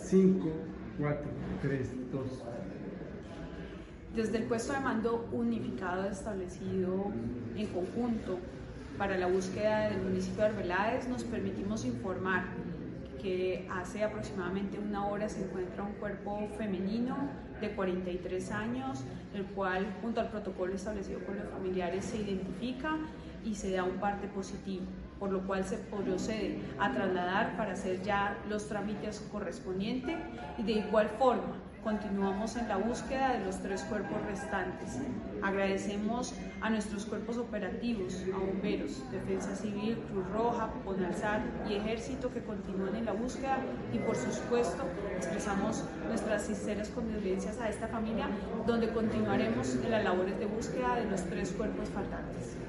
5, 4, 3, 2. Desde el puesto de mando unificado establecido en conjunto para la búsqueda del municipio de Arbeláez, nos permitimos informar que hace aproximadamente una hora se encuentra un cuerpo femenino de 43 años, el cual junto al protocolo establecido con los familiares se identifica y se da un parte positivo, por lo cual se procede a trasladar para hacer ya los trámites correspondientes y de igual forma continuamos en la búsqueda de los 3 cuerpos restantes. Agradecemos a nuestros cuerpos operativos, a bomberos, Defensa Civil, Cruz Roja, Ponalsar y Ejército que continúan en la búsqueda y por supuesto expresamos nuestras sinceras condolencias a esta familia donde continuaremos en las labores de búsqueda de los 3 cuerpos faltantes.